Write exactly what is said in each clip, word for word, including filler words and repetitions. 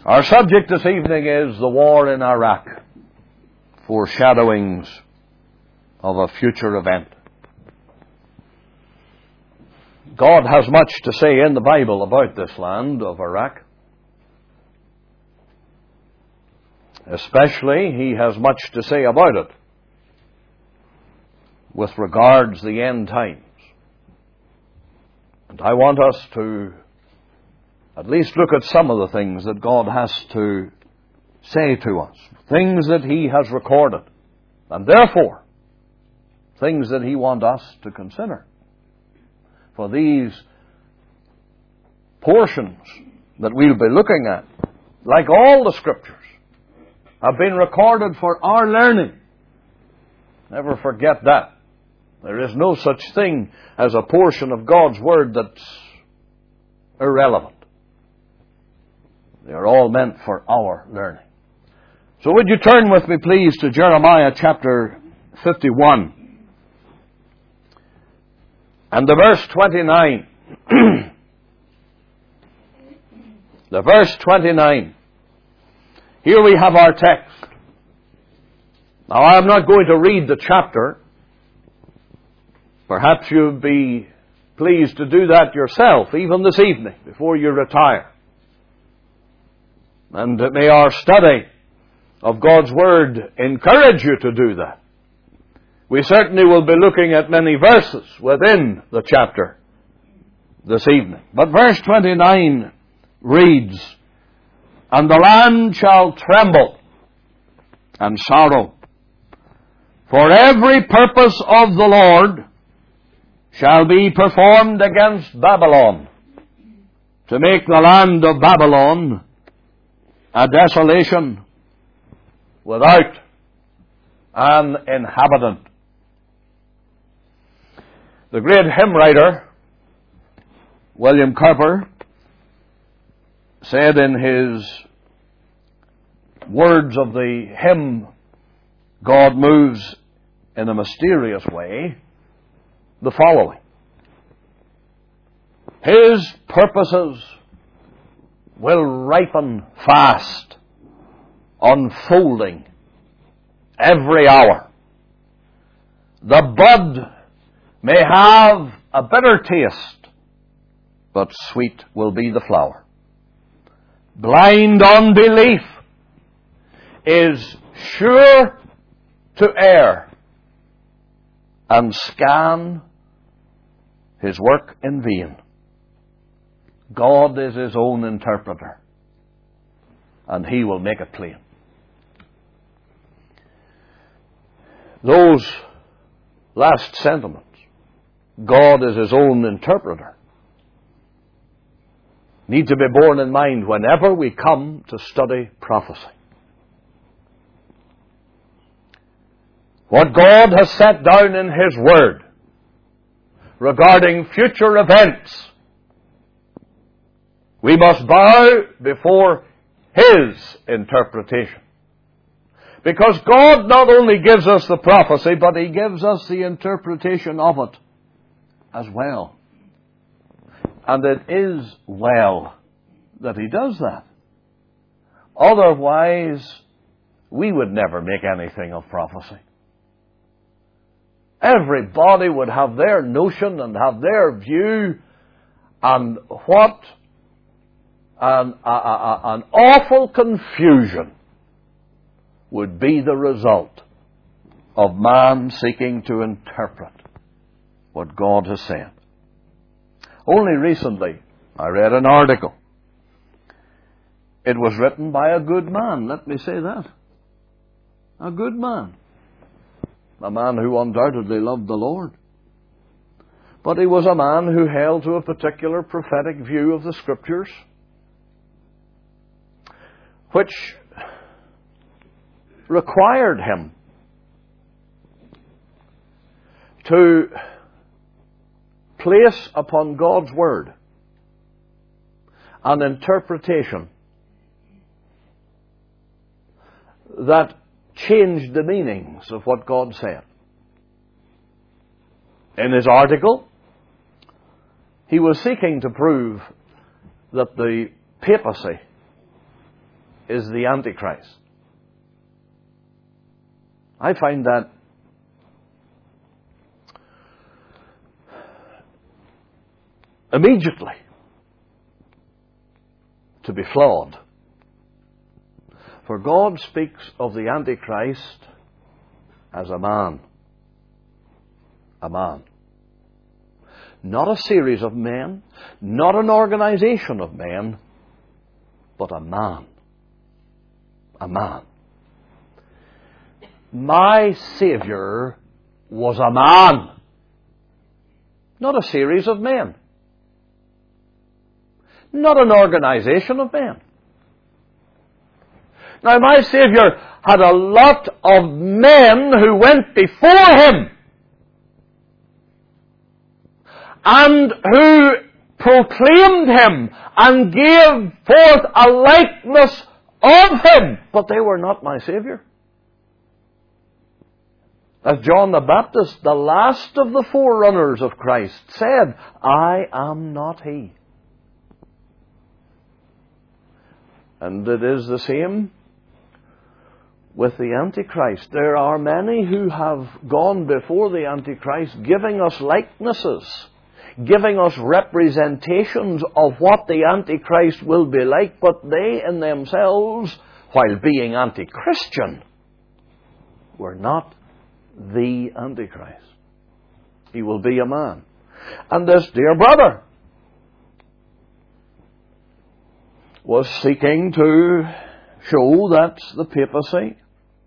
Our subject this evening is the war in Iraq, foreshadowings of a future event. God has much to say in the Bible about this land of Iraq. Especially, He has much to say about it with regards to the end times. And I want us to at least look at some of the things that God has to say to us, things that He has recorded, and therefore things that He wants us to consider. For these portions that we'll be looking at, like all the Scriptures, have been recorded for our learning. Never forget that. There is no such thing as a portion of God's Word that's irrelevant. They are all meant for our learning. So would you turn with me, please, to Jeremiah chapter fifty-one. And the verse twenty-nine. The verse twenty-nine. Here we have our text. Now, I'm not going to read the chapter. Perhaps you'd be pleased to do that yourself, even this evening, before you retire. And may our study of God's Word encourage you to do that. We certainly will be looking at many verses within the chapter this evening. But verse twenty-nine reads, "And the land shall tremble and sorrow, for every purpose of the Lord shall be performed against Babylon, to make the land of Babylon a desolation without an inhabitant." The great hymn writer, William Cowper, said in his words of the hymn, "God Moves in a Mysterious Way," the following: "His purposes will ripen fast, unfolding every hour. The bud may have a bitter taste, but sweet will be the flower. Blind unbelief is sure to err and scan His work in vain. God is His own interpreter, and He will make it plain." Those last sentiments, God is His own interpreter, need to be borne in mind whenever we come to study prophecy. What God has set down in His Word regarding future events, we must bow before His interpretation. Because God not only gives us the prophecy, but He gives us the interpretation of it as well. And it is well that He does that. Otherwise, we would never make anything of prophecy. Everybody would have their notion and have their view, and what an, a, a, an awful confusion would be the result of man seeking to interpret what God has said. Only recently, I read an article. It was written by a good man, let me say that. A good man. A man who undoubtedly loved the Lord. But he was a man who held to a particular prophetic view of the Scriptures, which required him to place upon God's Word an interpretation that changed the meanings of what God said. In his article, he was seeking to prove that the papacy is the Antichrist. I find that immediately to be flawed. For God speaks of the Antichrist as a man. A man. Not a series of men, not an organization of men, but a man. A man. My Savior was a man, not a series of men, not an organization of men. Now, my Savior had a lot of men who went before Him and who proclaimed Him and gave forth a likeness of Him, but they were not my Savior. As John the Baptist, the last of the forerunners of Christ, said, I am not He. And it is the same with the Antichrist. There are many who have gone before the Antichrist, giving us likenesses, giving us representations of what the Antichrist will be like, but they in themselves, while being anti-Christian, were not the Antichrist. He will be a man. And this dear brother was seeking to show that the papacy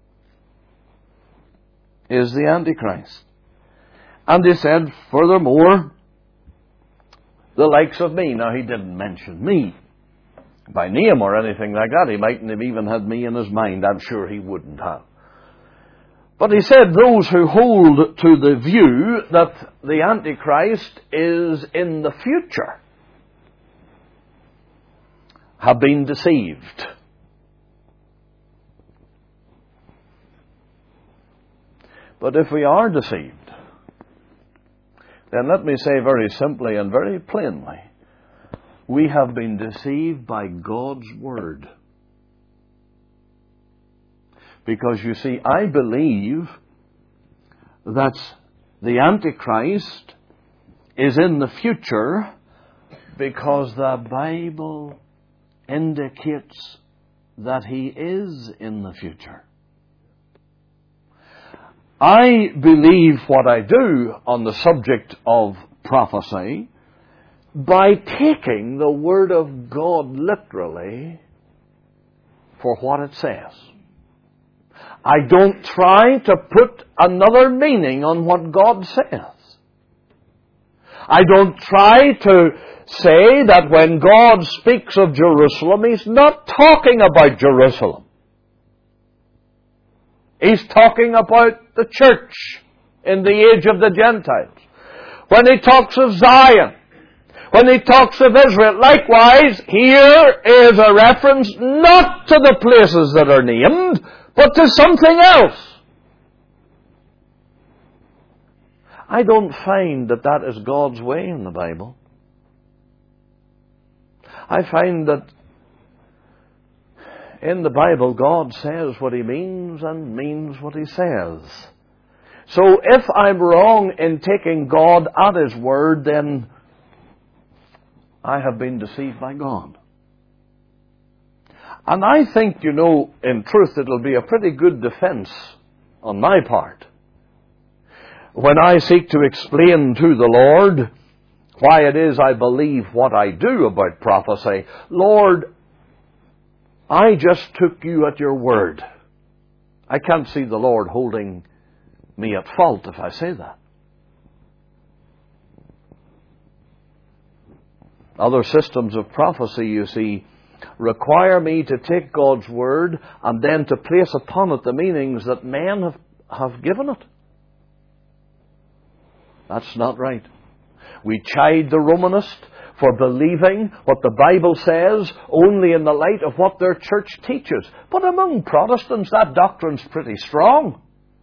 is the Antichrist. And he said, furthermore, the likes of me. Now, he didn't mention me by name or anything like that. He mightn't have even had me in his mind. I'm sure he wouldn't have. But he said those who hold to the view that the Antichrist is in the future have been deceived. But if we are deceived, then let me say very simply and very plainly, we have been deceived by God's Word. Because you see, I believe that the Antichrist is in the future because the Bible indicates that he is in the future. I believe what I do on the subject of prophecy by taking the Word of God literally for what it says. I don't try to put another meaning on what God says. I don't try to say that when God speaks of Jerusalem, He's not talking about Jerusalem. He's talking about the church in the age of the Gentiles. When He talks of Zion, when He talks of Israel, likewise, here is a reference not to the places that are named, but to something else. I don't find that that is God's way in the Bible. I find that in the Bible, God says what He means and means what He says. So if I'm wrong in taking God at His word, then I have been deceived by God. And I think, you know, in truth, it'll be a pretty good defense on my part when I seek to explain to the Lord why it is I believe what I do about prophecy. Lord, I just took you at your word. I can't see the Lord holding me at fault if I say that. Other systems of prophecy, you see, require me to take God's word and then to place upon it the meanings that men have, have given it. That's not right. We chide the Romanist for believing what the Bible says only in the light of what their church teaches. But among Protestants, that doctrine's pretty strong.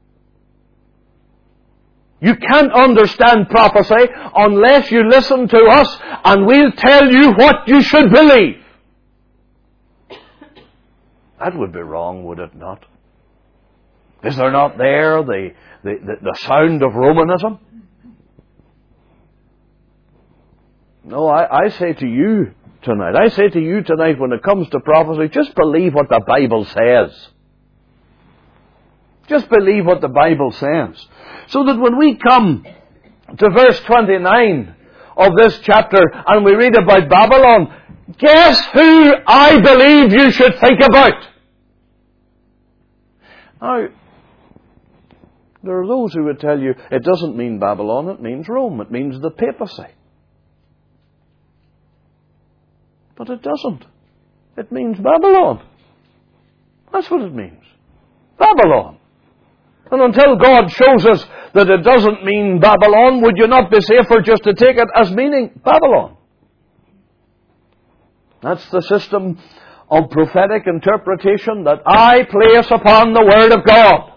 You can't understand prophecy unless you listen to us and we'll tell you what you should believe. That would be wrong, would it not? Is there not there the, the, the, the sound of Romanism? No, I, I say to you tonight, I say to you tonight, when it comes to prophecy, just believe what the Bible says. Just believe what the Bible says. So that when we come to verse twenty-nine of this chapter and we read about Babylon, guess who I believe you should think about? Now, there are those who would tell you it doesn't mean Babylon, it means Rome, it means the papacy. But it doesn't. It means Babylon. That's what it means. Babylon. And until God shows us that it doesn't mean Babylon, would you not be safer just to take it as meaning Babylon? That's the system of prophetic interpretation that I place upon the Word of God.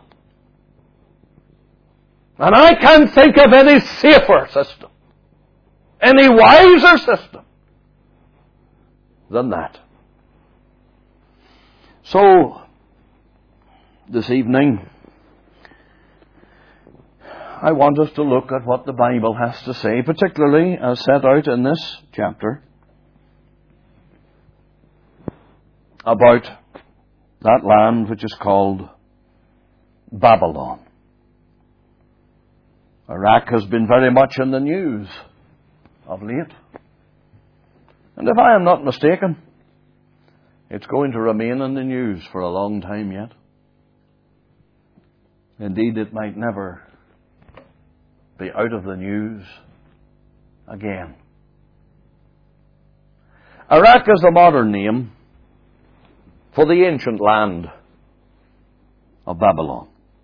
And I can't think of any safer system, any wiser system than that. So, this evening, I want us to look at what the Bible has to say, particularly as set out in this chapter, about that land which is called Babylon. Iraq has been very much in the news of late. And if I am not mistaken, it's going to remain in the news for a long time yet. Indeed, it might never be out of the news again. Iraq is the modern name for the ancient land of Babylon.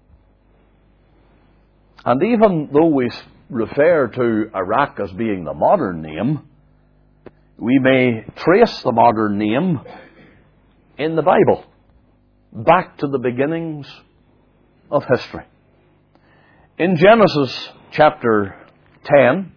And even though we refer to Iraq as being the modern name, we may trace the modern name in the Bible back to the beginnings of history. In Genesis chapter ten,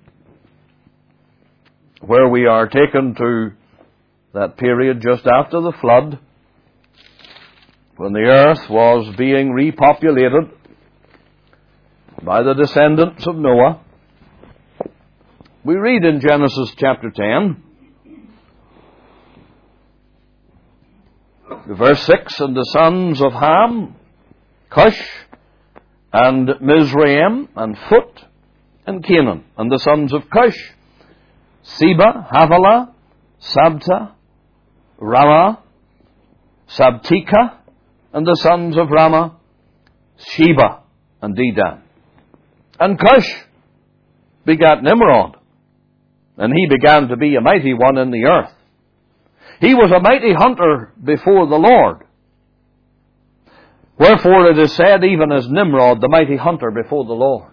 where we are taken to that period just after the flood, when the earth was being repopulated by the descendants of Noah, we read in Genesis chapter ten, verse six, and the sons of Ham, Cush, and Mizraim, and Phut, and Canaan. And the sons of Cush, Seba, Havilah, Sabta, Ramah, Sabtika, and the sons of Ramah, Sheba, and Dedan. And Cush begat Nimrod, and he began to be a mighty one in the earth. He was a mighty hunter before the Lord. Wherefore it is said, even as Nimrod, the mighty hunter before the Lord.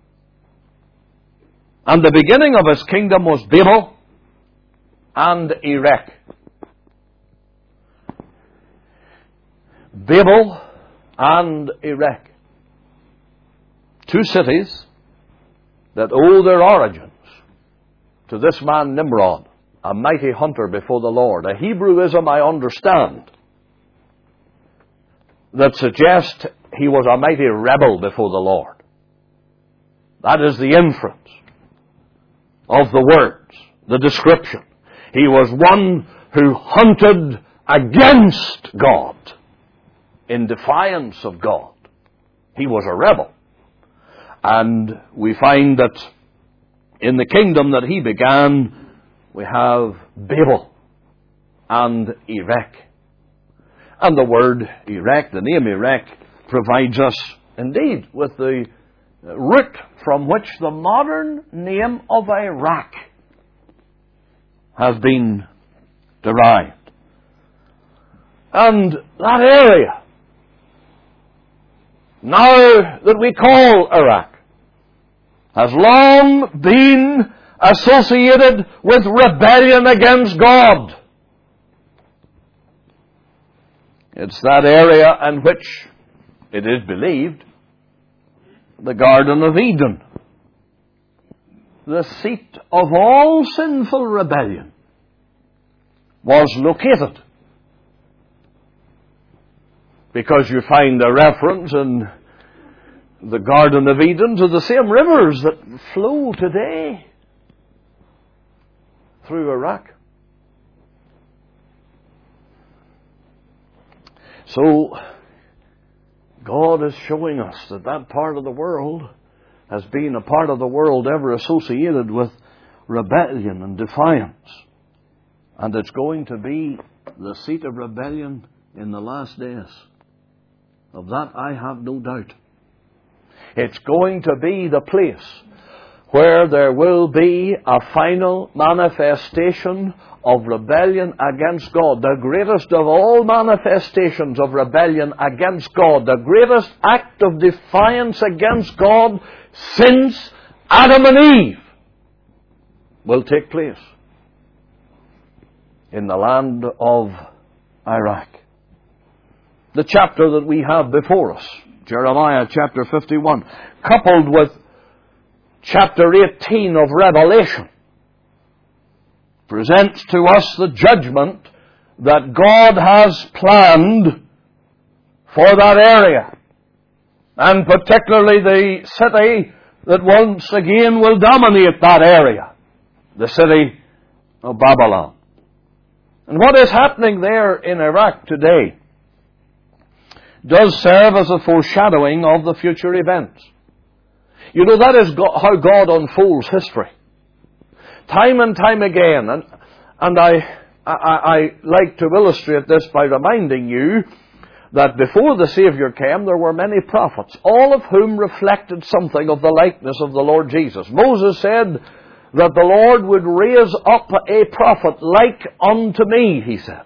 And the beginning of his kingdom was Babel and Erech. Babel and Erech. Two cities that owe their origins to this man Nimrod, a mighty hunter before the Lord. A Hebrewism, I understand, that suggests he was a mighty rebel before the Lord. That is the inference of the words, the description. He was one who hunted against God, in defiance of God. He was a rebel. And we find that in the kingdom that he began, we have Babel and Erech. And the word Erech, the name Erech, provides us indeed with the root from which the modern name of Iraq has been derived. And that area, now that we call Iraq, has long been associated with rebellion against God. It's that area in which, it is believed, the Garden of Eden, the seat of all sinful rebellion, was located. because you find a reference in the Garden of Eden to the same rivers that flow today through Iraq. So, God is showing us that that part of the world has been a part of the world ever associated with rebellion and defiance. And it's going to be the seat of rebellion in the last days. Of that I have no doubt. It's going to be the place where there will be a final manifestation of rebellion against God. The greatest of all manifestations of rebellion against God. The greatest act of defiance against God since Adam and Eve will take place in the land of Iraq. The chapter that we have before us, Jeremiah chapter fifty-one, coupled with chapter eighteen of Revelation, presents to us the judgment that God has planned for that area, and particularly the city that once again will dominate that area, the city of Babylon. And what is happening there in Iraq today does serve as a foreshadowing of the future events. You know, that is how God unfolds history. Time and time again, and, and I, I, I like to illustrate this by reminding you that before the Savior came, there were many prophets, all of whom reflected something of the likeness of the Lord Jesus. Moses said that the Lord would raise up a prophet like unto me, he said.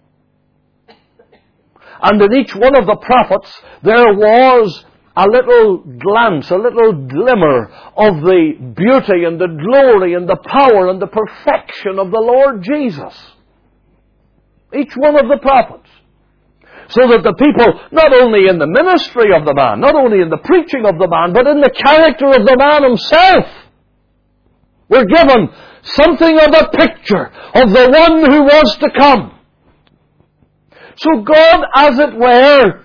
And in each one of the prophets there was a little glance, a little glimmer of the beauty and the glory and the power and the perfection of the Lord Jesus. Each one of the prophets. So that the people, not only in the ministry of the man, not only in the preaching of the man, but in the character of the man himself, were given something of a picture of the one who was to come. So God, as it were,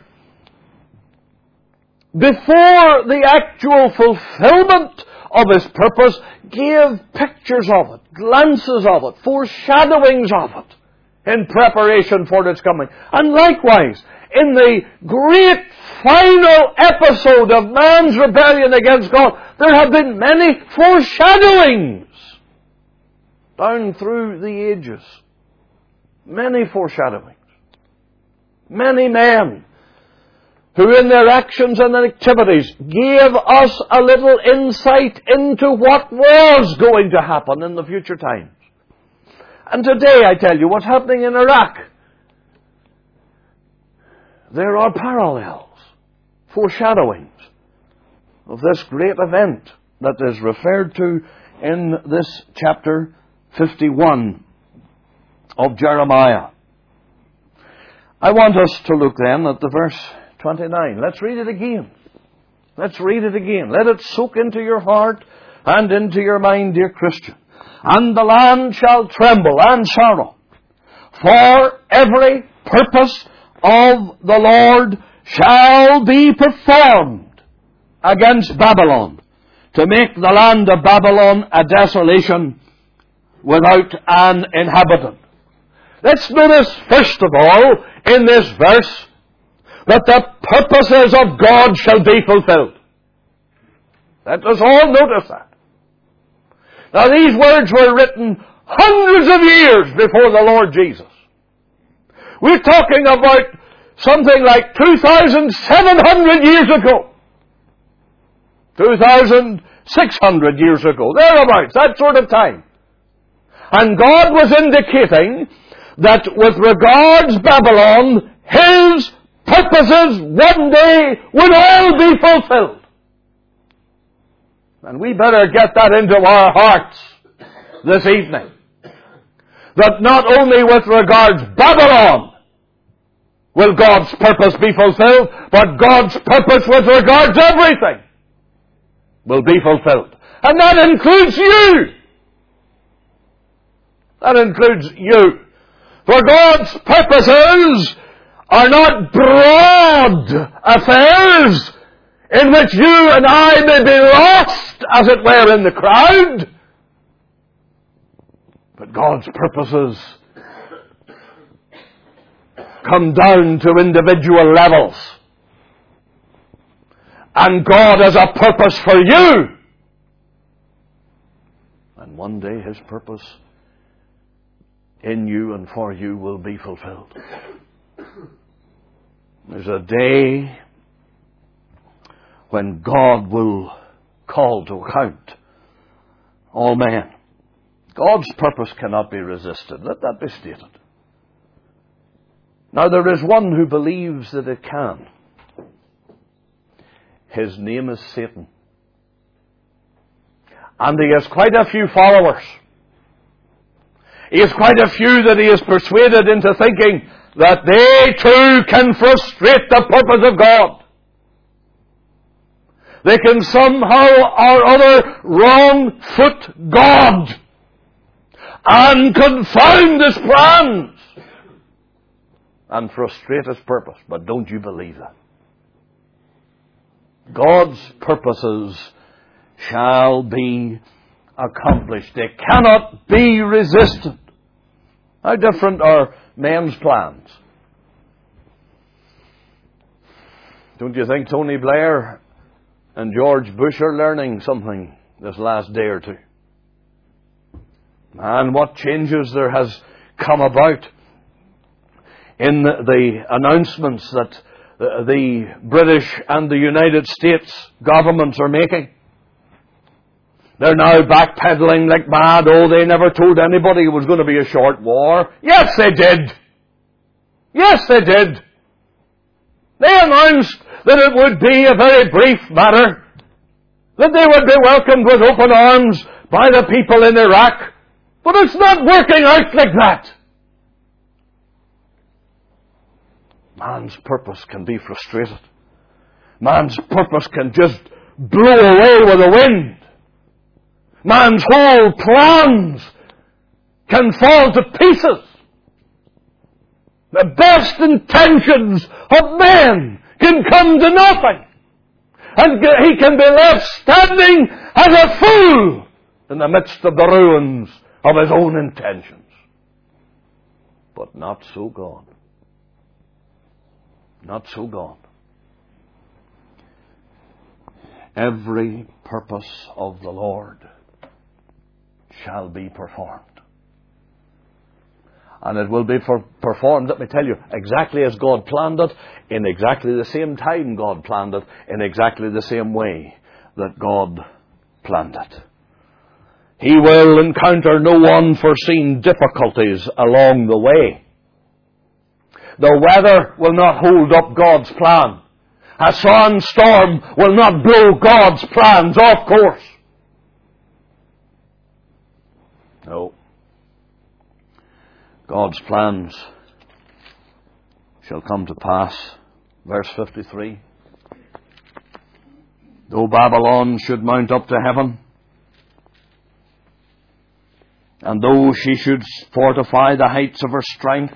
before the actual fulfillment of His purpose, gave pictures of it, glances of it, foreshadowings of it, in preparation for its coming. And likewise, in the great final episode of man's rebellion against God, there have been many foreshadowings down through the ages. Many foreshadowings. Many men who in their actions and their activities gave us a little insight into what was going to happen in the future times. And today, I tell you, what's happening in Iraq, there are parallels, foreshadowings of this great event that is referred to in this chapter fifty-one of Jeremiah. I want us to look then at the verse twenty-nine. Let's read it again. Let's read it again. Let it soak into your heart and into your mind, dear Christian. And the land shall tremble and sorrow, for every purpose of the Lord shall be performed against Babylon, to make the land of Babylon a desolation without an inhabitant. Let's notice, first of all, in this verse, that the purposes of God shall be fulfilled. Let us all notice that. Now, these words were written hundreds of years before the Lord Jesus. We're talking about something like two thousand seven hundred years ago. two thousand six hundred years ago. Thereabouts, that sort of time. And God was indicating that with regards to Babylon, His purposes one day would all be fulfilled. And we better get that into our hearts this evening. That not only with regards to Babylon will God's purpose be fulfilled, but God's purpose with regards to everything will be fulfilled. And that includes you. That includes you. For God's purposes are not broad affairs in which you and I may be lost, as it were, in the crowd. But God's purposes come down to individual levels. And God has a purpose for you. And one day His purpose in you and for you will be fulfilled. There's a day when God will call to account all men. God's purpose cannot be resisted. Let that be stated. Now there is one who believes that it can. His name is Satan. And he has quite a few followers. He has quite a few that he has persuaded into thinking that they too can frustrate the purpose of God. They can somehow or other wrong foot God and confound His plans and frustrate His purpose. But don't you believe that? God's purposes shall be accomplished. They cannot be resisted. How different are men's plans? Don't you think Tony Blair and George Bush are learning something this last day or two? And what changes there has come about in the, the announcements that the, the British and the United States governments are making. They're now backpedaling like mad. Oh, they never told anybody it was going to be a short war. Yes, they did. Yes, they did. They announced that it would be a very brief matter, that they would be welcomed with open arms by the people in Iraq. But it's not working out like that. Man's purpose can be frustrated. Man's purpose can just blow away with the wind. Man's whole plans can fall to pieces. The best intentions of men can come to nothing. And he can be left standing as a fool in the midst of the ruins of his own intentions. But not so God. Not so God. Every purpose of the Lord shall be performed. And it will be for performed, let me tell you, exactly as God planned it, in exactly the same time God planned it, in exactly the same way that God planned it. He will encounter no unforeseen difficulties along the way. The weather will not hold up God's plan. A sandstorm will not blow God's plans off course. No. God's plans shall come to pass. Verse fifty-three. Though Babylon should mount up to heaven, and though she should fortify the heights of her strength,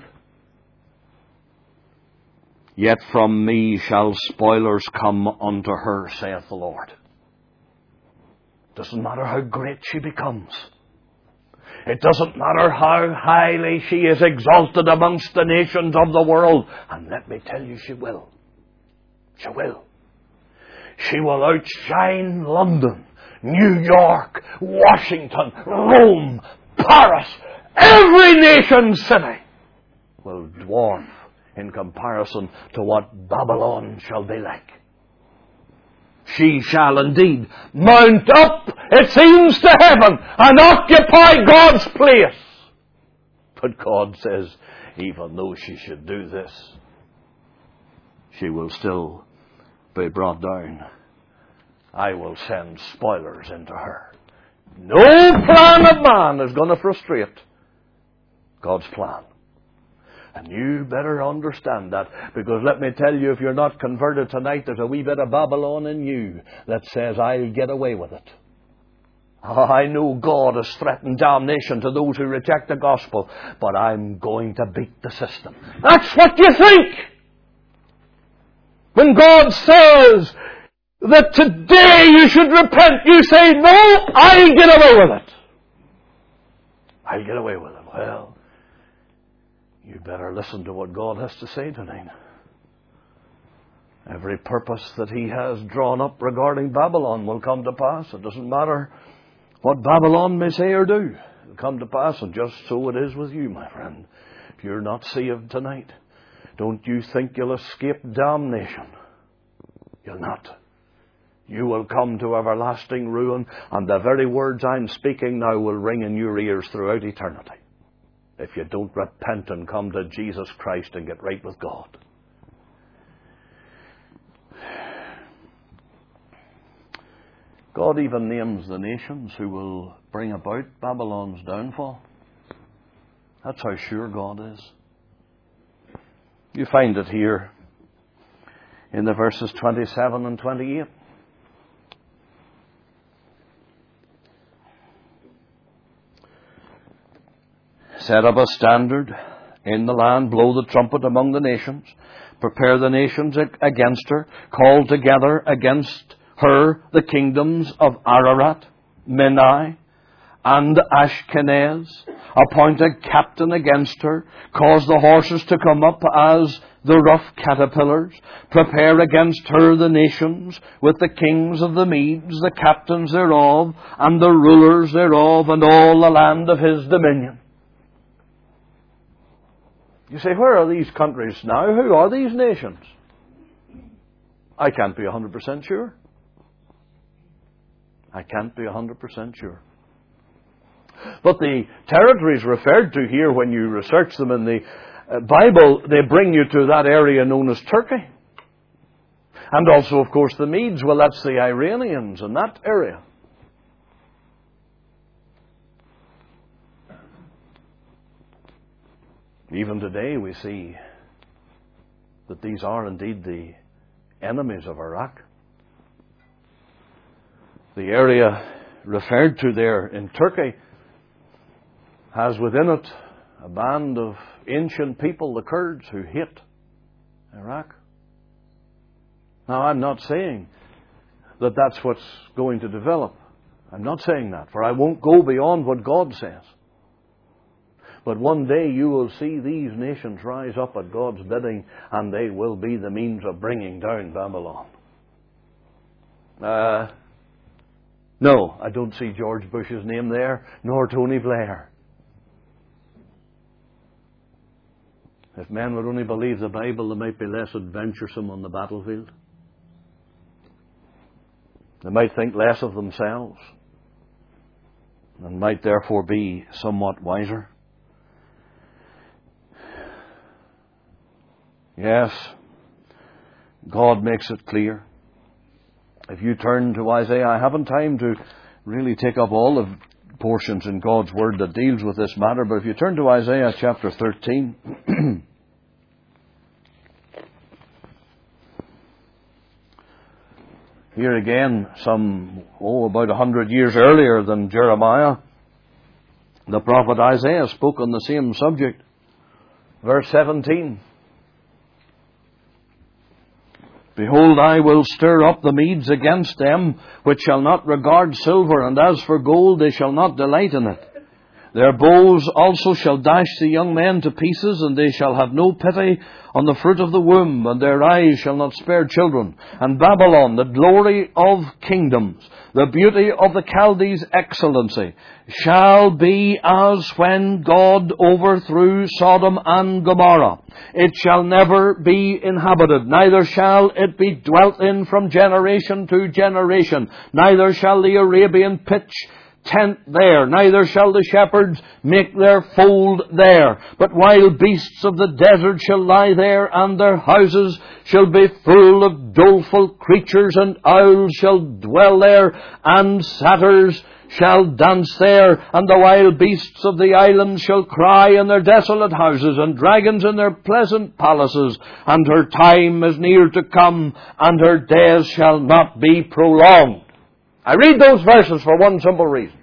yet from me shall spoilers come unto her, saith the Lord. Doesn't matter how great she becomes. It doesn't matter how highly she is exalted amongst the nations of the world. And let me tell you, she will. She will. She will outshine London, New York, Washington, Rome, Paris. Every nation city will dwarf in comparison to what Babylon shall be like. She shall indeed mount up, it seems, to heaven and occupy God's place. But God says, even though she should do this, she will still be brought down. I will send spoilers into her. No plan of man is going to frustrate God's plan. And you better understand that, because let me tell you, if you're not converted tonight, there's a wee bit of Babylon in you that says, I'll get away with it. Oh, I know God has threatened damnation to those who reject the gospel, but I'm going to beat the system. That's what you think! When God says that today you should repent, you say, no, I'll get away with it. I'll get away with it. Well, you better listen to what God has to say tonight. Every purpose that He has drawn up regarding Babylon will come to pass. It doesn't matter what Babylon may say or do. It will come to pass, and just so it is with you, my friend. If you're not saved tonight, don't you think you'll escape damnation. You'll not. You will come to everlasting ruin, and the very words I'm speaking now will ring in your ears throughout eternity, if you don't repent and come to Jesus Christ and get right with God. God even names the nations who will bring about Babylon's downfall. That's how sure God is. You find it here in the verses twenty-seven and twenty-eight. Set up a standard in the land, blow the trumpet among the nations, prepare the nations against her, call together against her the kingdoms of Ararat, Menai, and Ashkenaz, appoint a captain against her, cause the horses to come up as the rough caterpillars, prepare against her the nations, with the kings of the Medes, the captains thereof, and the rulers thereof, and all the land of his dominion. You say, where are these countries now? Who are these nations? I can't be one hundred percent sure. I can't be one hundred percent sure. But the territories referred to here, when you research them in the Bible, they bring you to that area known as Turkey. And also, of course, the Medes. Well, that's the Iranians in that area. Even today we see that these are indeed the enemies of Iraq. The area referred to there in Turkey has within it a band of ancient people, the Kurds, who hate Iraq. Now, I'm not saying that that's what's going to develop. I'm not saying that, for I won't go beyond what God says. But one day you will see these nations rise up at God's bidding, and they will be the means of bringing down Babylon. Uh, no, I don't see George Bush's name there, nor Tony Blair. If men would only believe the Bible, they might be less adventuresome on the battlefield. They might think less of themselves, and might therefore be somewhat wiser. Yes, God makes it clear. If you turn to Isaiah, I haven't time to really take up all the portions in God's Word that deals with this matter, but if you turn to Isaiah chapter thirteen, here again, some, oh, about a hundred years earlier than Jeremiah, the prophet Isaiah spoke on the same subject. Verse seventeen. Behold, I will stir up the Medes against them, which shall not regard silver, and as for gold, they shall not delight in it. Their bows also shall dash the young men to pieces, and they shall have no pity on the fruit of the womb, and their eyes shall not spare children. And Babylon, the glory of kingdoms, the beauty of the Chaldees' excellency, shall be as when God overthrew Sodom and Gomorrah. It shall never be inhabited, neither shall it be dwelt in from generation to generation. Neither shall the Arabian pitch tent there, neither shall the shepherds make their fold there. But wild beasts of the desert shall lie there, and their houses shall be full of doleful creatures, and owls shall dwell there, and satyrs shall dance there, and the wild beasts of the islands shall cry in their desolate houses, and dragons in their pleasant palaces. And her time is near to come, and her days shall not be prolonged. I read those verses for one simple reason.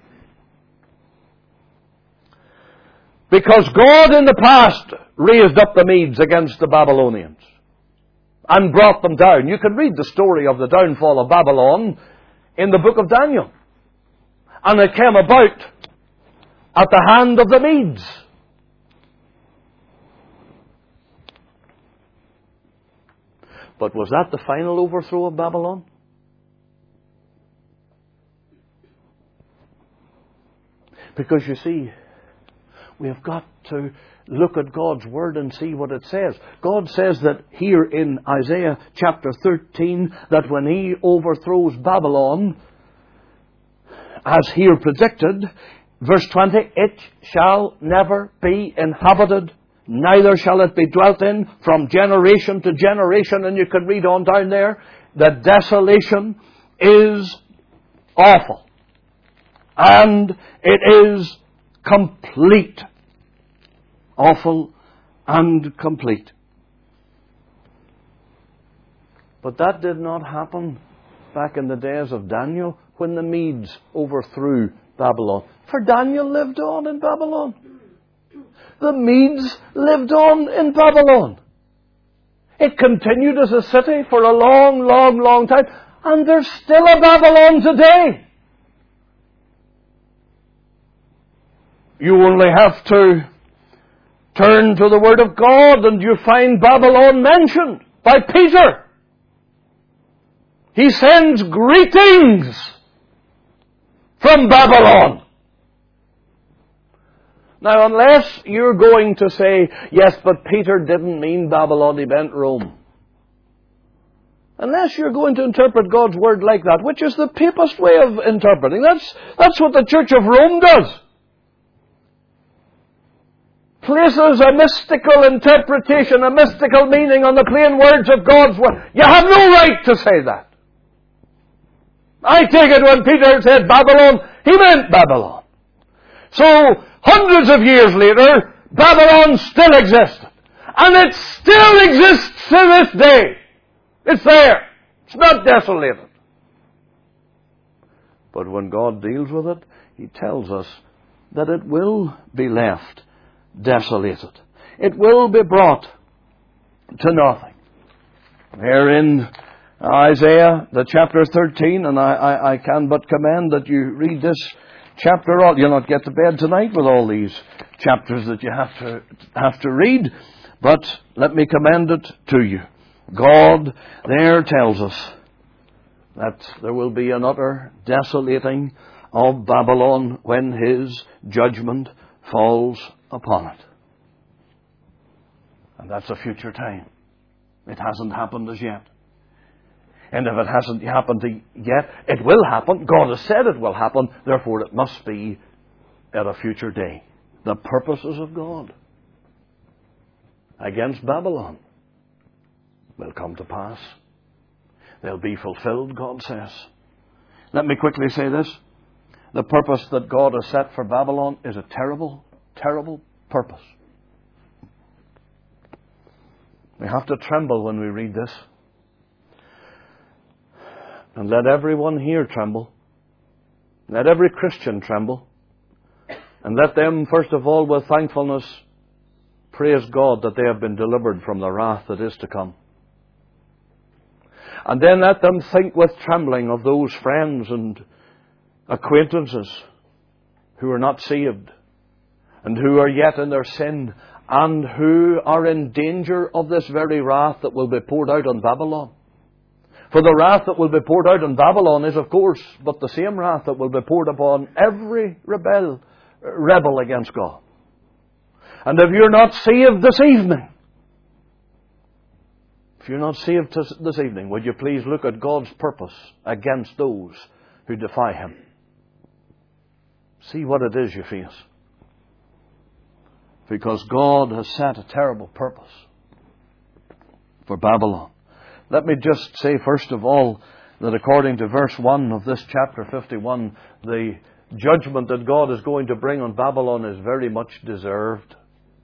Because God in the past raised up the Medes against the Babylonians. and brought them down. You can read the story of the downfall of Babylon in the book of Daniel. And it came about at the hand of the Medes. But was that the final overthrow of Babylon? Because you see, we have got to look at God's Word and see what it says. God says that here in Isaiah chapter thirteen, that when He overthrows Babylon, as here predicted, verse twenty, it shall never be inhabited, neither shall it be dwelt in from generation to generation. And you can read on down there, that desolation is awful. And it is complete. Awful and complete. But that did not happen back in the days of Daniel, when the Medes overthrew Babylon. For Daniel lived on in Babylon. The Medes lived on in Babylon. It continued as a city for a long, long, long time. And there's still a Babylon today. You only have to turn to the Word of God and you find Babylon mentioned by Peter. He sends greetings from Babylon. Now, unless you're going to say, yes, but Peter didn't mean Babylon, he meant Rome. Unless you're going to interpret God's Word like that, which is the papist way of interpreting. That's, that's what the Church of Rome does. Places a mystical interpretation, a mystical meaning on the plain words of God's Word. You have no right to say that. I take it when Peter said Babylon, he meant Babylon. So, hundreds of years later, Babylon still existed. And it still exists to this day. It's there. It's not desolated. But when God deals with it, He tells us that it will be left desolated. It will be brought to nothing. Here in Isaiah, the chapter thirteen, and I, I, I can but commend that you read this chapter. All, you'll not get to bed tonight with all these chapters that you have to have to read, but let me commend it to you. God there tells us that there will be an utter desolating of Babylon when His judgment falls upon it. And that's a future time. It hasn't happened as yet. And if it hasn't happened yet, it will happen. God has said it will happen. Therefore, it must be at a future day. The purposes of God against Babylon will come to pass. They'll be fulfilled, God says. Let me quickly say this. The purpose that God has set for Babylon is a terrible, terrible purpose. We have to tremble when we read this. And let everyone here tremble. Let every Christian tremble. And let them, first of all, with thankfulness, praise God that they have been delivered from the wrath that is to come. And then let them think with trembling of those friends and acquaintances who are not saved and who are yet in their sin and who are in danger of this very wrath that will be poured out on Babylon. For the wrath that will be poured out on Babylon is, of course, but the same wrath that will be poured upon every rebel, rebel against God. And if you're not saved this evening, if you're not saved this evening, would you please look at God's purpose against those who defy Him? See what it is you face. Because God has set a terrible purpose for Babylon. Let me just say, first of all, that according to verse one of this chapter fifty-one, the judgment that God is going to bring on Babylon is very much deserved.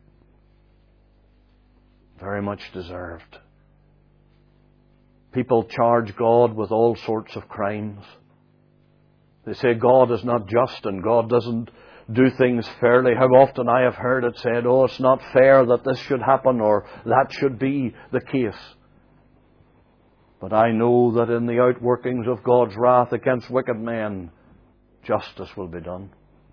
Very much deserved. People charge God with all sorts of crimes. They say God is not just and God doesn't do things fairly. How often I have heard it said, oh, it's not fair that this should happen or that should be the case. But I know that in the outworkings of God's wrath against wicked men, justice will be done.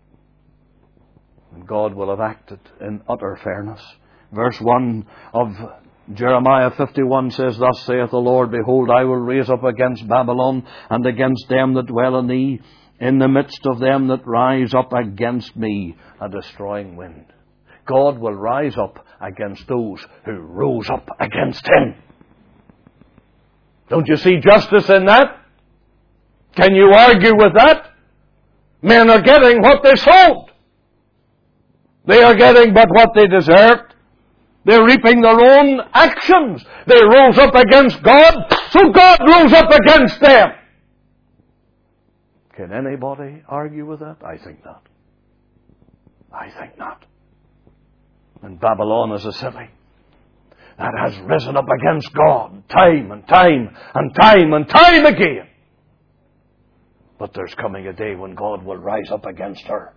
And God will have acted in utter fairness. Verse one of Jeremiah fifty-one says, Thus saith the Lord, Behold, I will raise up against Babylon and against them that dwell in thee, in the midst of them that rise up against me, a destroying wind. God will rise up against those who rose up against Him. Don't you see justice in that? Can you argue with that? Men are getting what they sowed. They are getting but what they deserved. They're reaping their own actions. They rose up against God, so God rose up against them. Can anybody argue with that? I think not. I think not. And Babylon is a city that has risen up against God time and time and time and time again. But there's coming a day when God will rise up against her.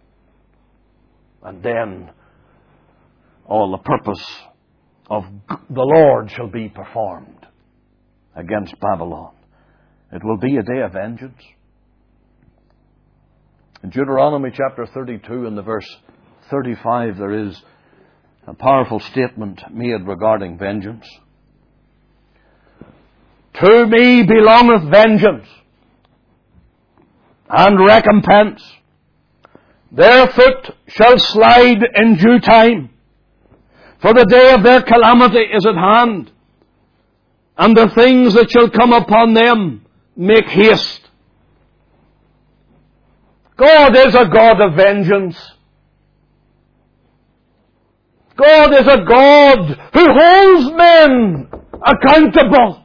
And then all the purpose of the Lord shall be performed against Babylon. It will be a day of vengeance. In Deuteronomy chapter thirty-two and the verse thirty-five, there is a powerful statement made regarding vengeance. To me belongeth vengeance and recompense. Their foot shall slide in due time, for the day of their calamity is at hand, and the things that shall come upon them make haste. God is a God of vengeance. God is a God who holds men accountable.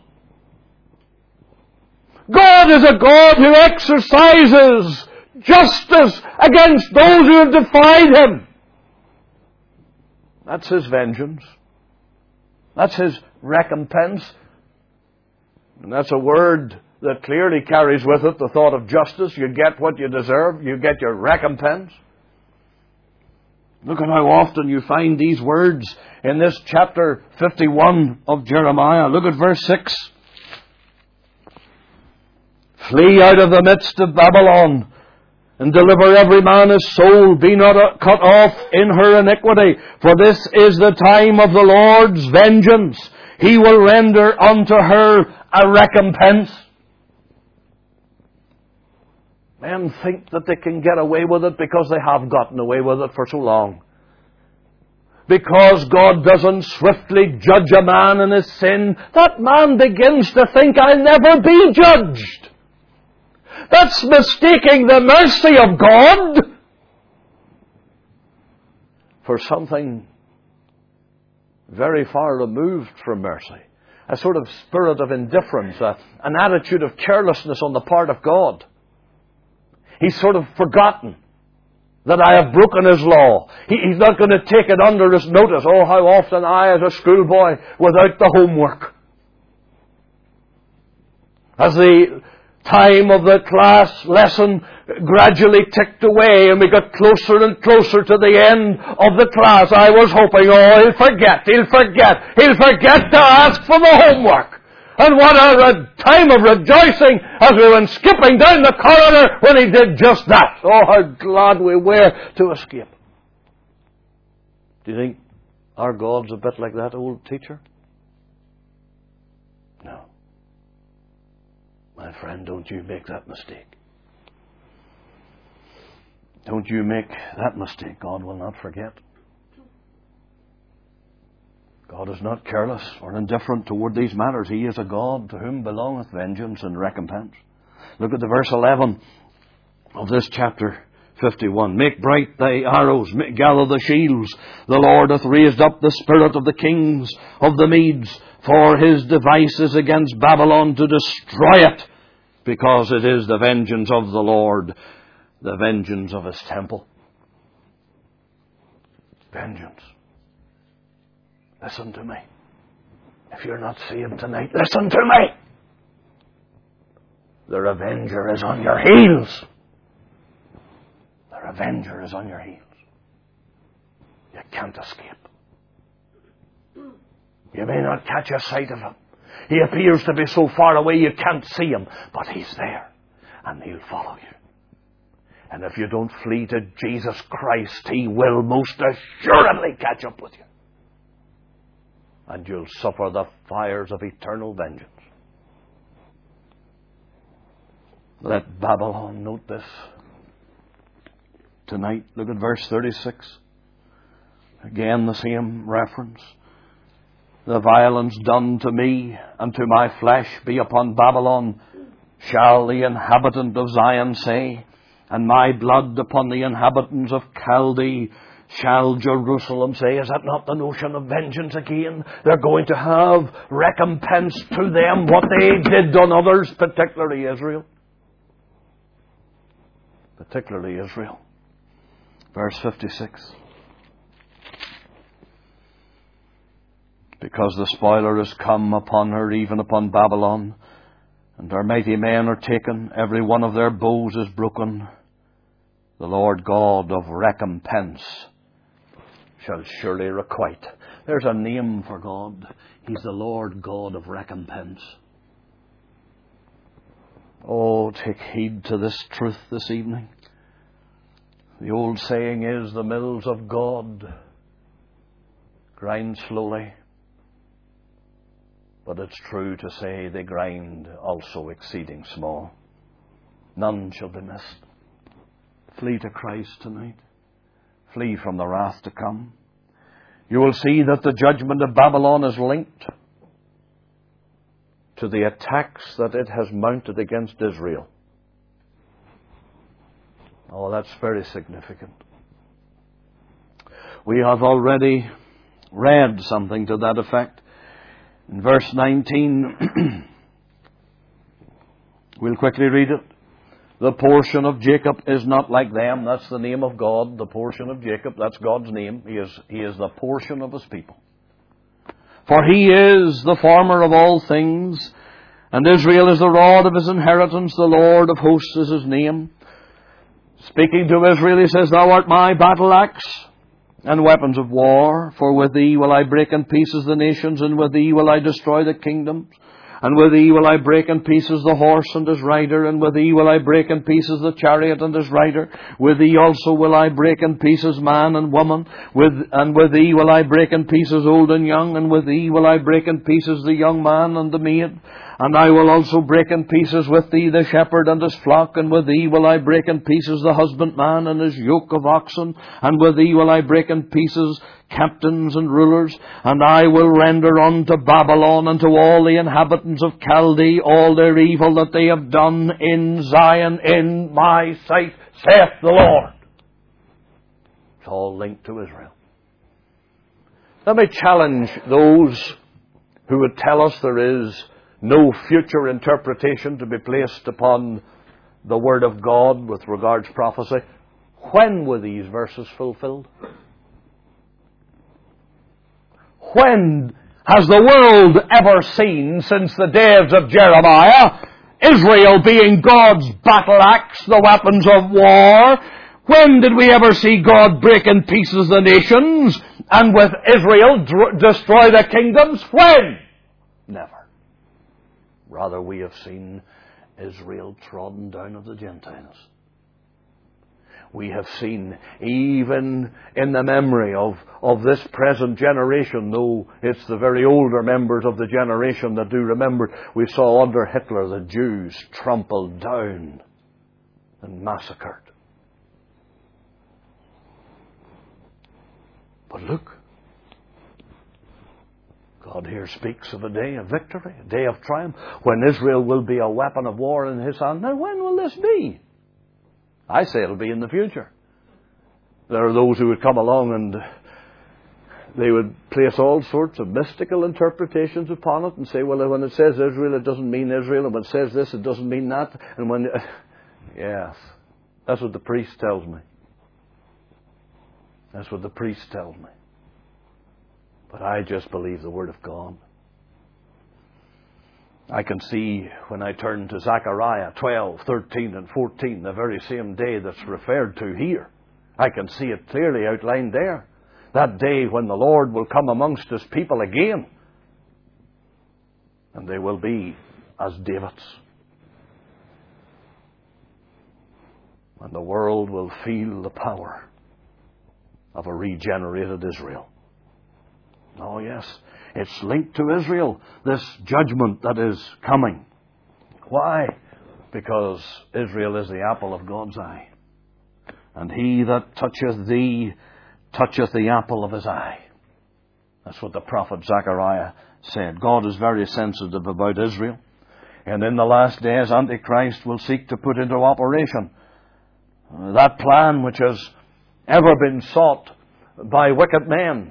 God is a God who exercises justice against those who have defied Him. That's His vengeance. That's His recompense. And that's a word that clearly carries with it the thought of justice. You get what you deserve. You get your recompense. Look at how often you find these words in this chapter fifty-one of Jeremiah. Look at verse six. Flee out of the midst of Babylon, and deliver every man his soul. Be not cut off in her iniquity, for this is the time of the Lord's vengeance. He will render unto her a recompense. Men think that they can get away with it because they have gotten away with it for so long. Because God doesn't swiftly judge a man in his sin, that man begins to think, I'll never be judged. That's mistaking the mercy of God for something very far removed from mercy. A sort of spirit of indifference, a, an attitude of carelessness on the part of God. He's sort of forgotten that I have broken His law. He, he's not going to take it under His notice. Oh, how often I, as a schoolboy, without the homework, as the time of the class lesson gradually ticked away and we got closer and closer to the end of the class, I was hoping, oh, he'll forget, he'll forget, he'll forget to ask for the homework. And what a re- time of rejoicing as we went skipping down the corridor when he did just that. Oh, how glad we were to escape. Do you think our God's a bit like that old teacher? No. My friend, don't you make that mistake. Don't you make that mistake. God will not forget. God is not careless or indifferent toward these matters. He is a God to whom belongeth vengeance and recompense. Look at the verse eleven of this chapter fifty-one. Make bright thy arrows, make, gather the shields. The Lord hath raised up the spirit of the kings of the Medes, for His devices against Babylon to destroy it, because it is the vengeance of the Lord, the vengeance of His temple. Vengeance. Listen to me. If you're not saved tonight, listen to me. The revenger is on your heels. The revenger is on your heels. You can't escape. You may not catch a sight of him. He appears to be so far away you can't see him, but he's there, and he'll follow you. And if you don't flee to Jesus Christ, he will most assuredly catch up with you. And you'll suffer the fires of eternal vengeance. Let Babylon note this. Tonight, look at verse thirty-six. Again, the same reference. The violence done to me and to my flesh be upon Babylon, shall the inhabitant of Zion say, and my blood upon the inhabitants of Chaldee shall Jerusalem say. Is that not the notion of vengeance again? They're going to have recompense to them what they did on others, particularly Israel. Particularly Israel. Verse fifty-six. Because the spoiler is come upon her, even upon Babylon, and her mighty men are taken, every one of their bows is broken, the Lord God of recompense shall surely requite. There's a name for God. He's the Lord God of recompense. Oh, take heed to this truth this evening. The old saying is, the mills of God grind slowly. But it's true to say they grind also exceeding small. None shall be missed. Flee to Christ tonight. Flee from the wrath to come. You will see that the judgment of Babylon is linked to the attacks that it has mounted against Israel. Oh, that's very significant. We have already read something to that effect. In verse nineteen, we'll quickly read it. The portion of Jacob is not like them. That's the name of God. The portion of Jacob, that's God's name. He is, he is the portion of his people. For he is the former of all things, and Israel is the rod of his inheritance. The Lord of hosts is his name. Speaking to Israel, he says, Thou art my battle axe and weapons of war, for with thee will I break in pieces the nations, and with thee will I destroy the kingdoms. And with thee will I break in pieces the horse and his rider, and with thee will I break in pieces the chariot and his rider. With thee also will I break in pieces man and woman, with and with thee will I break in pieces old and young, and with thee will I break in pieces the young man and the maid. And I will also break in pieces with thee the shepherd and his flock, and with thee will I break in pieces the husbandman and his yoke of oxen, and with thee will I break in pieces captains and rulers, and I will render unto Babylon and to all the inhabitants of Chaldee all their evil that they have done in Zion in my sight, saith the Lord. It's all linked to Israel. Let me challenge those who would tell us there is no future interpretation to be placed upon the Word of God with regards to prophecy. When were these verses fulfilled? When has the world ever seen, since the days of Jeremiah, Israel being God's battle axe, the weapons of war? When did we ever see God break in pieces the nations, and with Israel dr- destroy the kingdoms? When? Never. Rather, we have seen Israel trodden down of the Gentiles. We have seen, even in the memory of, of this present generation, though it's the very older members of the generation that do remember, we saw under Hitler the Jews trampled down and massacred. But look, God here speaks of a day of victory, a day of triumph, when Israel will be a weapon of war in his hand. Now, when will this be? I say it'll be in the future. There are those who would come along and they would place all sorts of mystical interpretations upon it and say, well, when it says Israel, it doesn't mean Israel, and when it says this, it doesn't mean that. And when, yes, that's what the priest tells me. That's what the priest tells me. But I just believe the Word of God. I can see when I turn to Zechariah twelve, thirteen and fourteen, the very same day that's referred to here. I can see it clearly outlined there. That day when the Lord will come amongst His people again. And they will be as David's. And the world will feel the power of a regenerated Israel. Oh yes, it's linked to Israel, this judgment that is coming. Why? Because Israel is the apple of God's eye. And he that toucheth thee toucheth the apple of his eye. That's what the prophet Zechariah said. God is very sensitive about Israel. And in the last days, Antichrist will seek to put into operation that plan which has ever been sought by wicked men.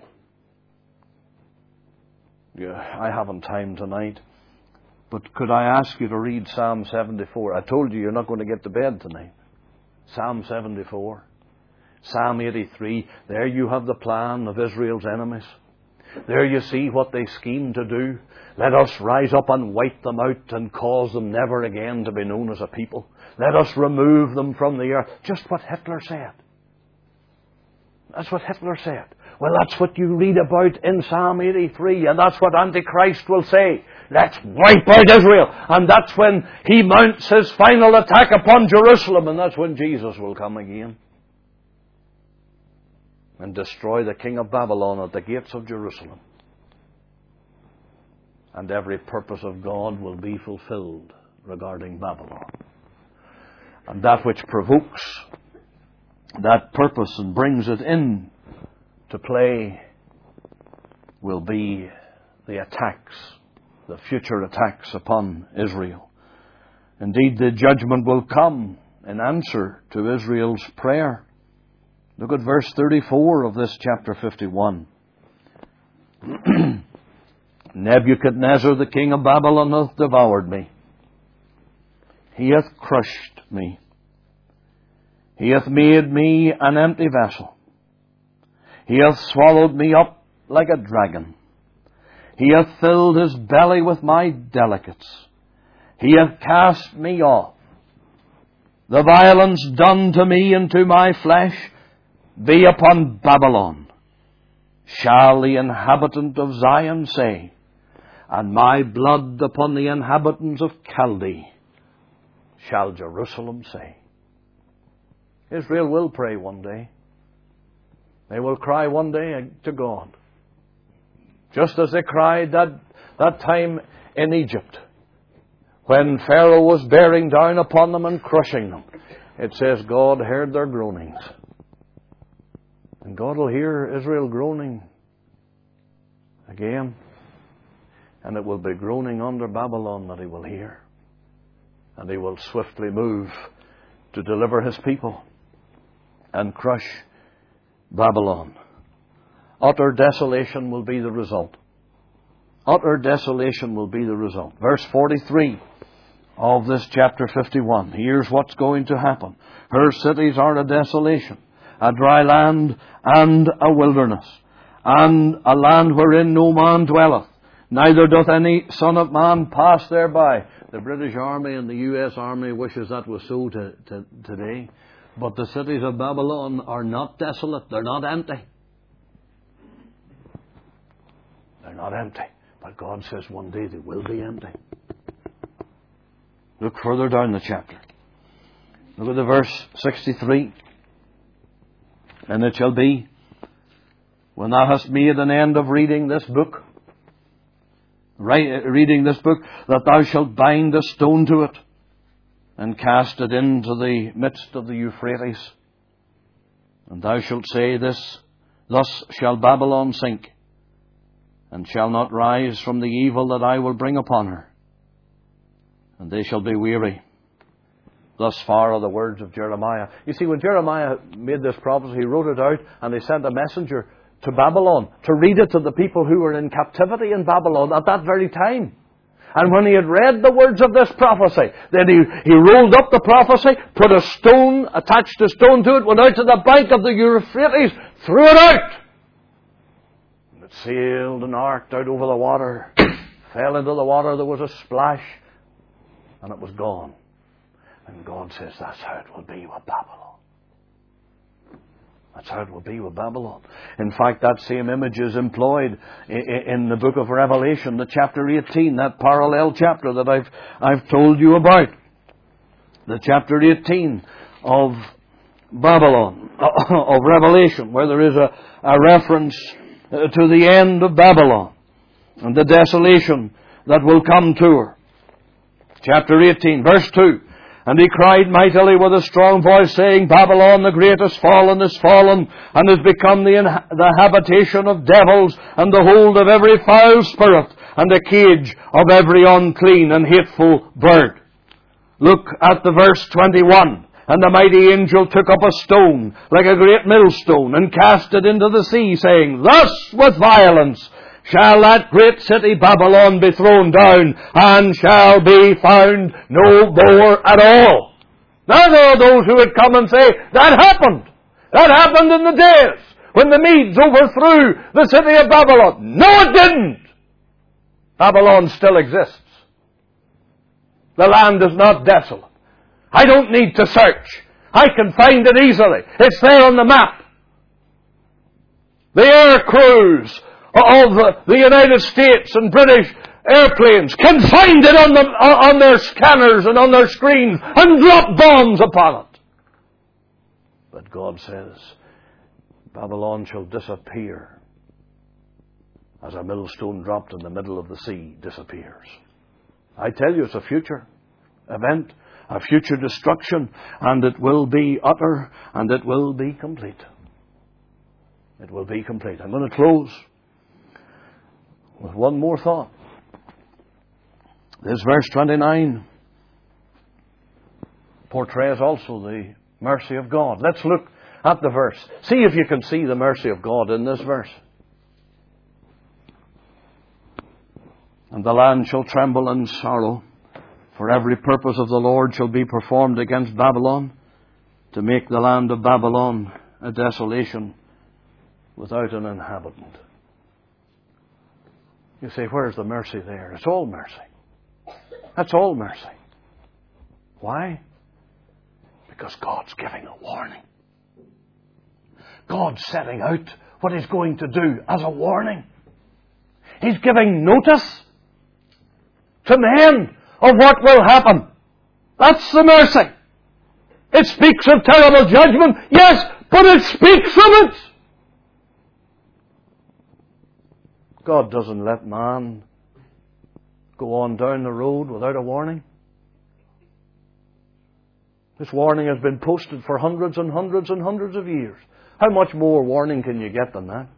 Yeah, I haven't time tonight, but could I ask you to read Psalm seventy-four? I told you you're not going to get to bed tonight. Psalm seventy-four, Psalm eighty-three. There you have the plan of Israel's enemies. There you see what they scheme to do. Let us rise up and wipe them out and cause them never again to be known as a people. Let us remove them from the earth. Just what Hitler said. That's what Hitler said. Well, that's what you read about in Psalm eighty-three, and that's what Antichrist will say. Let's wipe out Israel. And that's when he mounts his final attack upon Jerusalem, and that's when Jesus will come again and destroy the king of Babylon at the gates of Jerusalem. And every purpose of God will be fulfilled regarding Babylon. And that which provokes that purpose and brings it in to play will be the attacks, the future attacks upon Israel. Indeed, the judgment will come in answer to Israel's prayer. Look at verse thirty-four of this chapter fifty-one. Nebuchadnezzar, the king of Babylon, hath devoured me. He hath crushed me. He hath made me an empty vessel. He hath swallowed me up like a dragon. He hath filled his belly with my delicates. He hath cast me off. The violence done to me and to my flesh be upon Babylon, shall the inhabitant of Zion say, and my blood upon the inhabitants of Chaldee, shall Jerusalem say. Israel will pray one day. They will cry one day to God. Just as they cried that, that time in Egypt, when Pharaoh was bearing down upon them and crushing them. It says God heard their groanings. And God will hear Israel groaning again. And it will be groaning under Babylon that He will hear. And He will swiftly move to deliver His people and crush Babylon. Utter desolation will be the result. Utter desolation will be the result. Verse forty-three of this chapter fifty-one. Here's what's going to happen. Her cities are a desolation, a dry land and a wilderness, and a land wherein no man dwelleth, neither doth any son of man pass thereby. The British Army and the U S Army wishes that was so to, to, today. But the cities of Babylon are not desolate. They're not empty. They're not empty. But God says one day they will be empty. Look further down the chapter. Look at the verse sixty-three. And it shall be, when thou hast made an end of reading this book, right, reading this book, that thou shalt bind a stone to it, and cast it into the midst of the Euphrates. And thou shalt say this, thus shall Babylon sink, and shall not rise from the evil that I will bring upon her. And they shall be weary. Thus far are the words of Jeremiah. You see, when Jeremiah made this prophecy, he wrote it out, and he sent a messenger to Babylon to read it to the people who were in captivity in Babylon at that very time. And when he had read the words of this prophecy, then he, he rolled up the prophecy, put a stone, attached a stone to it, went out to the bank of the Euphrates, threw it out. And it sailed and arced out over the water, fell into the water, there was a splash, and it was gone. And God says that's how it will be with Babylon. That's how it will be with Babylon. In fact, that same image is employed in the book of Revelation, the chapter eighteen, that parallel chapter that I've, I've told you about. The chapter eighteen of Babylon, of Revelation, where there is a, a reference to the end of Babylon and the desolation that will come to her. Chapter eighteen, verse two. And he cried mightily with a strong voice, saying, Babylon the great is fallen, is fallen, and is become the, inha- the habitation of devils, and the hold of every foul spirit, and the cage of every unclean and hateful bird. Look at the verse twenty-one. And the mighty angel took up a stone, like a great millstone, and cast it into the sea, saying, Thus with violence shall that great city Babylon be thrown down, and shall be found no more at all. Now there are those who would come and say, that happened. That happened in the days when the Medes overthrew the city of Babylon. No, it didn't. Babylon still exists. The land is not desolate. I don't need to search. I can find it easily. It's there on the map. The air crews of the United States and British airplanes can find it on, the, on their scanners and on their screens and drop bombs upon it. But God says, Babylon shall disappear as a millstone dropped in the middle of the sea disappears. I tell you, it's a future event, a future destruction, and it will be utter, and it will be complete. It will be complete. I'm going to close with one more thought. This verse twenty-nine portrays also the mercy of God. Let's look at the verse. See if you can see the mercy of God in this verse. And the land shall tremble in sorrow, for every purpose of the Lord shall be performed against Babylon, to make the land of Babylon a desolation without an inhabitant. You say, where's the mercy there? It's all mercy. That's all mercy. Why? Because God's giving a warning. God's setting out what He's going to do as a warning. He's giving notice to men of what will happen. That's the mercy. It speaks of terrible judgment, yes, but it speaks of it. God doesn't let man go on down the road without a warning. This warning has been posted for hundreds and hundreds and hundreds of years. How much more warning can you get than that?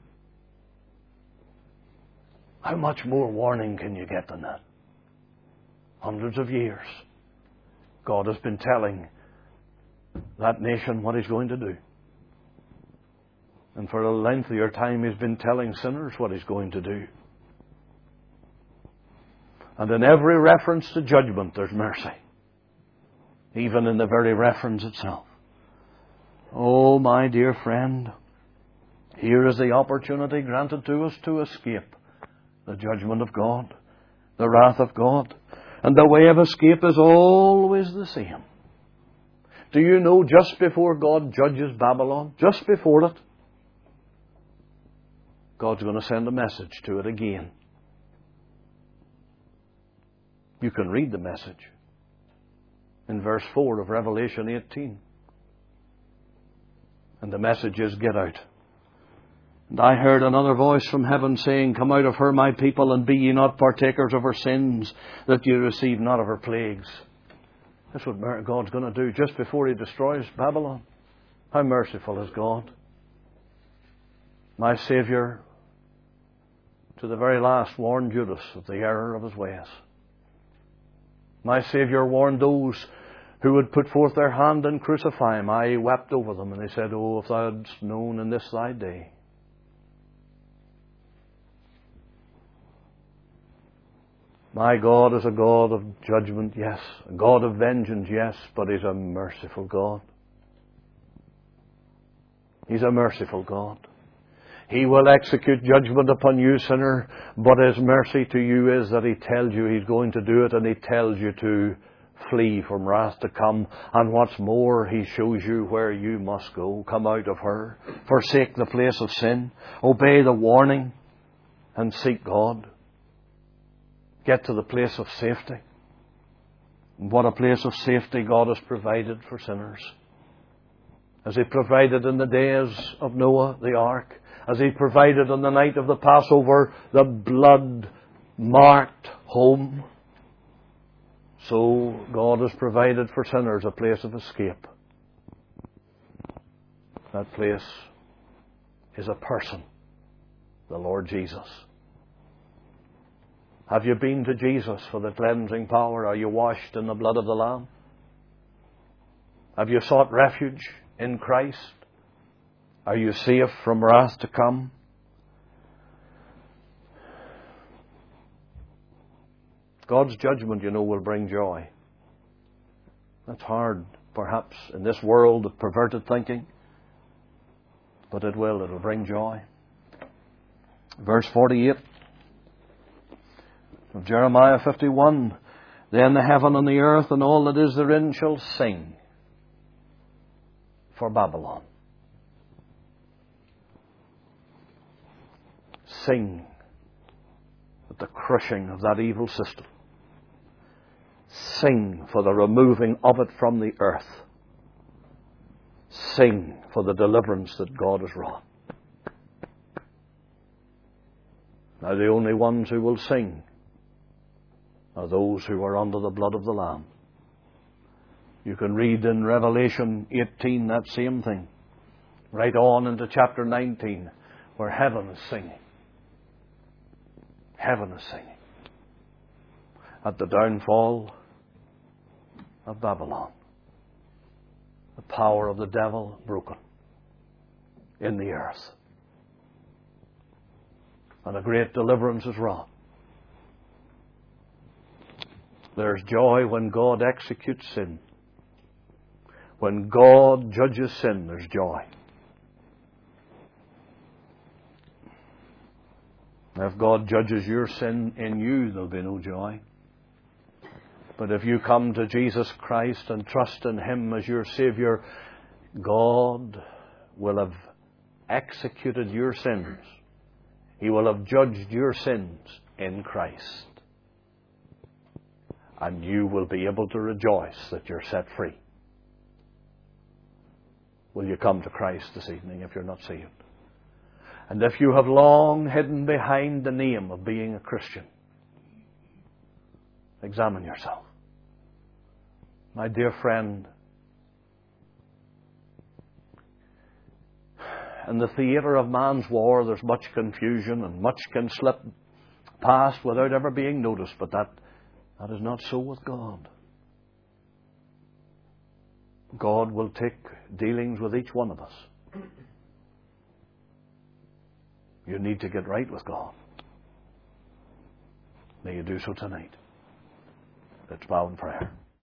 How much more warning can you get than that? Hundreds of years. God has been telling that nation what He's going to do. And for a lengthier time He's been telling sinners what He's going to do. And in every reference to judgment there's mercy. Even in the very reference itself. Oh, my dear friend, here is the opportunity granted to us to escape the judgment of God, the wrath of God. And the way of escape is always the same. Do you know just before God judges Babylon, just before it, God's going to send a message to it again. You can read the message in verse four of Revelation eighteen. And the message is, get out. And I heard another voice from heaven saying, Come out of her, my people, and be ye not partakers of her sins, that ye receive not of her plagues. That's what God's going to do just before He destroys Babylon. How merciful is God. My Saviour, to the very last, warned Judas of the error of his ways. My Saviour warned those who would put forth their hand and crucify Him. I wept over them, and they said, Oh, if thou hadst known in this thy day. My God is a God of judgment, yes. A God of vengeance, yes. But He's a merciful God. He's a merciful God. He will execute judgment upon you, sinner, but His mercy to you is that He tells you He's going to do it, and He tells you to Flee from wrath to come. And what's more, He shows you where you must go. Come out of her. Forsake the place of sin. Obey the warning. And seek God. Get to the place of safety. And what a place of safety God has provided for sinners. As He provided in the days of Noah, the ark. As He provided on the night of the Passover, the blood-marked home. So God has provided for sinners a place of escape. That place is a person, the Lord Jesus. Have you been to Jesus for the cleansing power? Are you washed in the blood of the Lamb? Have you sought refuge in Christ? Are you safe from wrath to come? God's judgment, you know, will bring joy. That's hard, perhaps, in this world of perverted thinking. But it will. It will bring joy. Verse forty-eight of Jeremiah fifty-one. Then the heaven and the earth and all that is therein shall sing for Babylon. Sing at the crushing of that evil system. Sing for the removing of it from the earth. Sing for the deliverance that God has wrought. Now the only ones who will sing are those who are under the blood of the Lamb. You can read in Revelation eighteen that same thing. Right on into chapter nineteen, where heaven is singing. Heaven is singing. At the downfall of Babylon. The power of the devil broken in the earth. And a great deliverance is wrought. There's joy when God executes sin. When God judges sin, there's joy. If God judges your sin in you, there'll be no joy. But if you come to Jesus Christ and trust in Him as your Savior, God will have executed your sins. He will have judged your sins in Christ. And you will be able to rejoice that you're set free. Will you come to Christ this evening if you're not saved? And if you have long hidden behind the name of being a Christian, examine yourself. My dear friend, in the theatre of man's war, there's much confusion and much can slip past without ever being noticed, but that, that is not so with God. God will take dealings with each one of us. You need to get right with God. May you do so tonight. Let's bow in prayer.